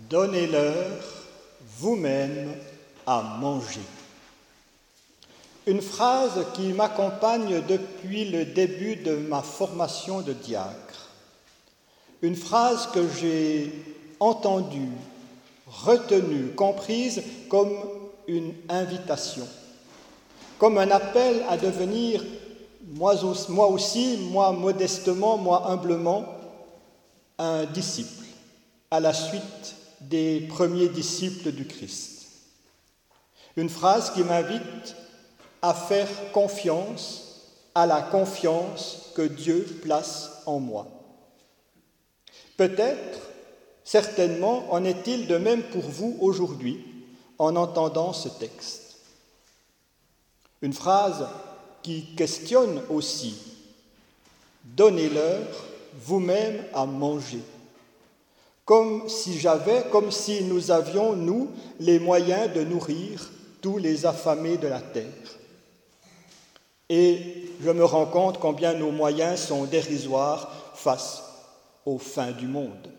Donnez-leur vous-même à manger. Une phrase qui m'accompagne depuis le début de ma formation de diacre. Une phrase que j'ai entendue, retenue, comprise comme une invitation, comme un appel à devenir, moi aussi, moi modestement, moi humblement, un disciple, à la suite des premiers disciples du Christ. Une phrase qui m'invite à faire confiance à la confiance que Dieu place en moi. Peut-être, certainement, en est-il de même pour vous aujourd'hui en entendant ce texte. Une phrase qui questionne aussi « Donnez-leur vous-même à manger ». Comme si nous avions, nous, les moyens de nourrir tous les affamés de la terre. Et je me rends compte combien nos moyens sont dérisoires face aux fins du monde.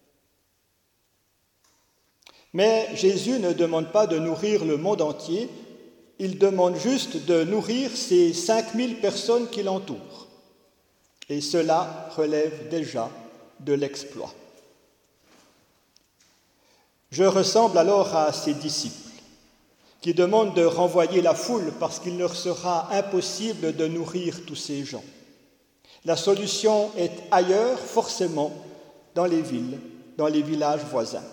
Mais Jésus ne demande pas de nourrir le monde entier, il demande juste de nourrir ces 5000 personnes qui l'entourent. Et cela relève déjà de l'exploit. Je ressemble alors à ces disciples qui demandent de renvoyer la foule parce qu'il leur sera impossible de nourrir tous ces gens. La solution est ailleurs, forcément, dans les villes, dans les villages voisins.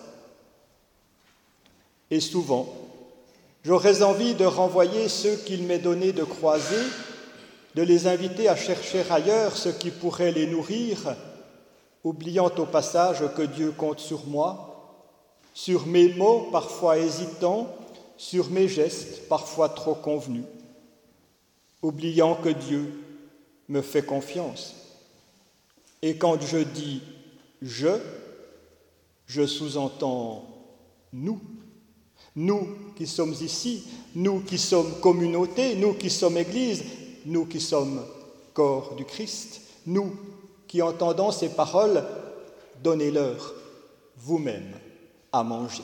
Et souvent, j'aurais envie de renvoyer ceux qu'il m'est donné de croiser, de les inviter à chercher ailleurs ce qui pourrait les nourrir, oubliant au passage que Dieu compte sur moi, sur mes mots parfois hésitants, sur mes gestes parfois trop convenus, oubliant que Dieu me fait confiance. Et quand je dis « je sous-entends « nous ». Nous qui sommes ici, nous qui sommes communauté, nous qui sommes Église, nous qui sommes corps du Christ, nous qui entendons ces paroles, donnez-leur vous-même à manger.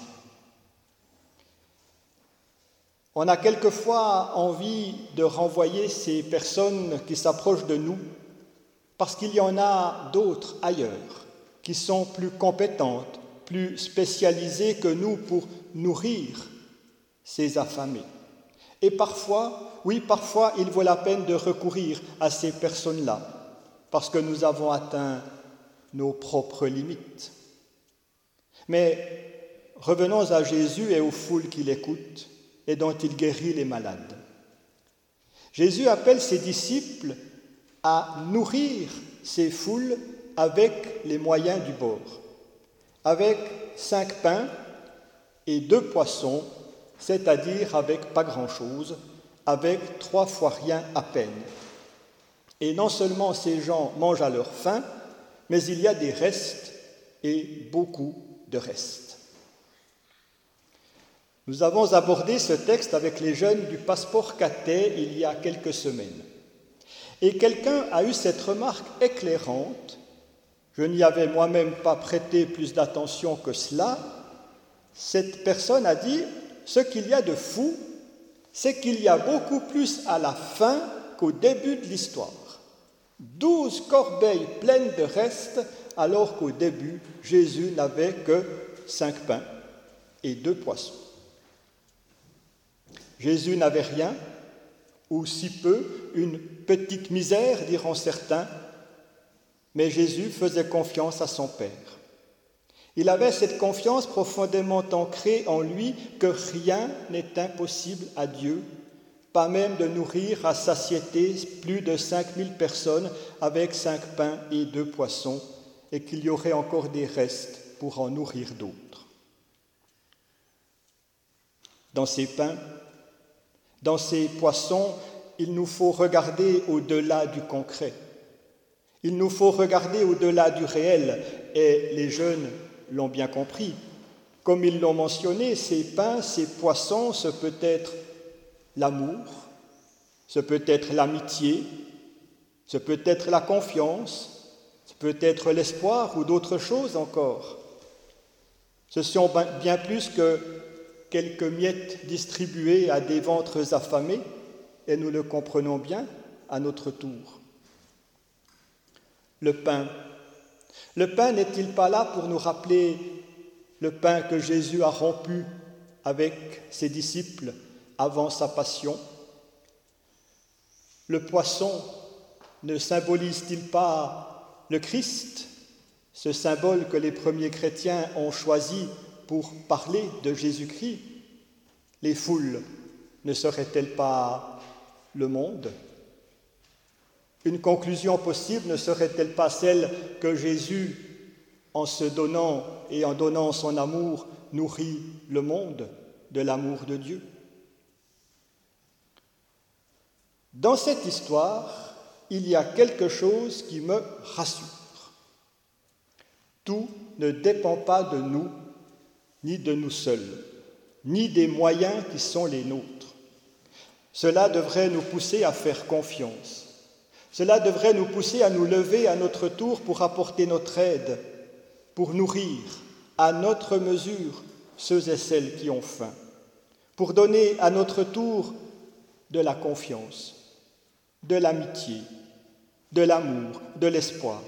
On a quelquefois envie de renvoyer ces personnes qui s'approchent de nous parce qu'il y en a d'autres ailleurs qui sont plus compétentes, plus spécialisées que nous pour nourrir ces affamés. Et parfois, il vaut la peine de recourir à ces personnes-là parce que nous avons atteint nos propres limites. Mais revenons à Jésus et aux foules qui l'écoutent et dont il guérit les malades. Jésus appelle ses disciples à nourrir ces foules avec les moyens du bord, avec 5 pains et 2 poissons, c'est-à-dire avec pas grand-chose, avec 3 fois rien à peine. Et non seulement ces gens mangent à leur faim, mais il y a des restes et beaucoup de restes. Nous avons abordé ce texte avec les jeunes du Passeport Cathais il y a quelques semaines. Et quelqu'un a eu cette remarque éclairante, je n'y avais moi-même pas prêté plus d'attention que cela. Cette personne a dit « Ce qu'il y a de fou, c'est qu'il y a beaucoup plus à la fin qu'au début de l'histoire. 12 corbeilles pleines de restes, alors qu'au début, Jésus n'avait que 5 pains et 2 poissons. Jésus n'avait rien, ou si peu, une petite misère, diront certains, mais Jésus faisait confiance à son Père. Il avait cette confiance profondément ancrée en lui que rien n'est impossible à Dieu, pas même de nourrir à satiété plus de 5000 personnes avec 5 pains et 2 poissons, et qu'il y aurait encore des restes pour en nourrir d'autres. Dans ces pains, dans ces poissons, il nous faut regarder au-delà du concret. Il nous faut regarder au-delà du réel, et les jeunes l'ont bien compris. Comme ils l'ont mentionné, ces pains, ces poissons, ce peut être l'amour, ce peut être l'amitié, ce peut être la confiance, ce peut être l'espoir ou d'autres choses encore. Ce sont bien plus que quelques miettes distribuées à des ventres affamés, et nous le comprenons bien à notre tour. Le pain. Le pain n'est-il pas là pour nous rappeler le pain que Jésus a rompu avec ses disciples avant sa passion? Le poisson ne symbolise-t-il pas le Christ, ce symbole que les premiers chrétiens ont choisi pour parler de Jésus-Christ? Les foules ne seraient-elles pas le monde? Une conclusion possible ne serait-elle pas celle que Jésus, en se donnant et en donnant son amour, nourrit le monde de l'amour de Dieu? Dans cette histoire, il y a quelque chose qui me rassure. Tout ne dépend pas de nous, ni de nous seuls, ni des moyens qui sont les nôtres. Cela devrait nous pousser à faire confiance. Cela devrait nous pousser à nous lever à notre tour pour apporter notre aide, pour nourrir à notre mesure ceux et celles qui ont faim, pour donner à notre tour de la confiance, de l'amitié, de l'amour, de l'espoir.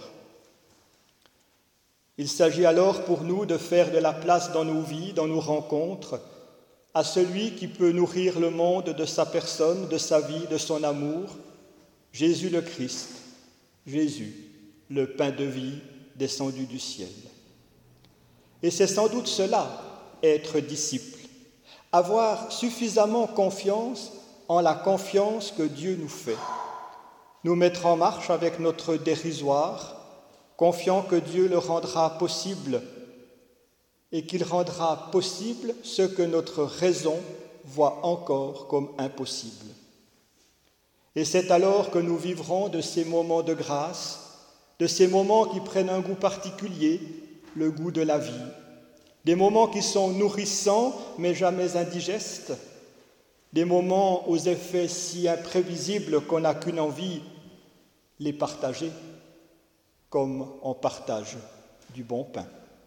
Il s'agit alors pour nous de faire de la place dans nos vies, dans nos rencontres, à celui qui peut nourrir le monde de sa personne, de sa vie, de son amour, Jésus le Christ, Jésus, le pain de vie descendu du ciel. Et c'est sans doute cela, être disciple, avoir suffisamment confiance en la confiance que Dieu nous fait, nous mettre en marche avec notre dérisoire, confiant que Dieu le rendra possible et qu'il rendra possible ce que notre raison voit encore comme impossible. Et c'est alors que nous vivrons de ces moments de grâce, de ces moments qui prennent un goût particulier, le goût de la vie, des moments qui sont nourrissants mais jamais indigestes, des moments aux effets si imprévisibles qu'on n'a qu'une envie, les partager, comme on partage du bon pain.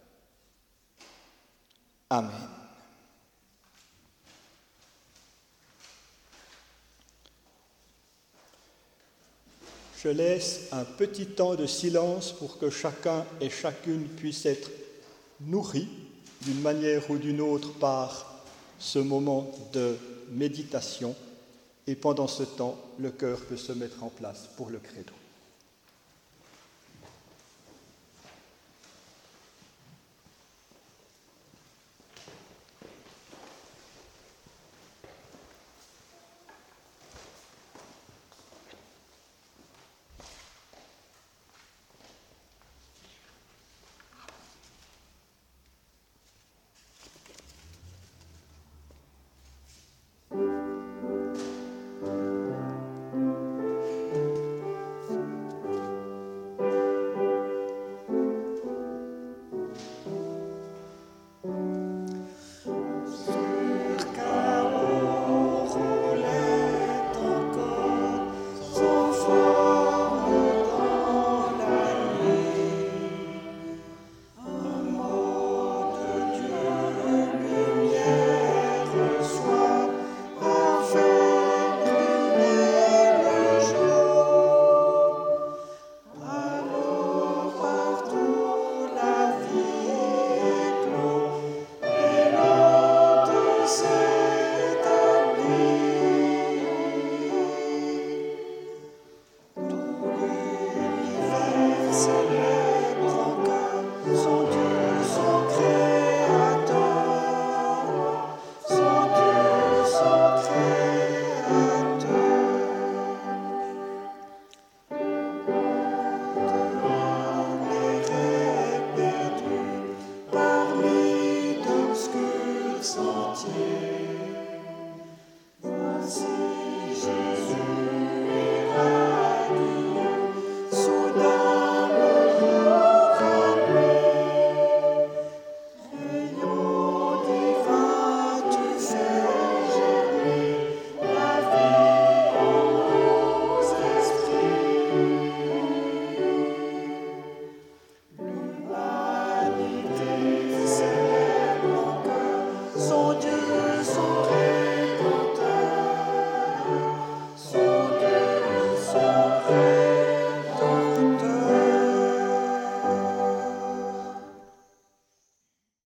Amen. Je laisse un petit temps de silence pour que chacun et chacune puisse être nourri d'une manière ou d'une autre par ce moment de méditation. Et pendant ce temps, le cœur peut se mettre en place pour le credo.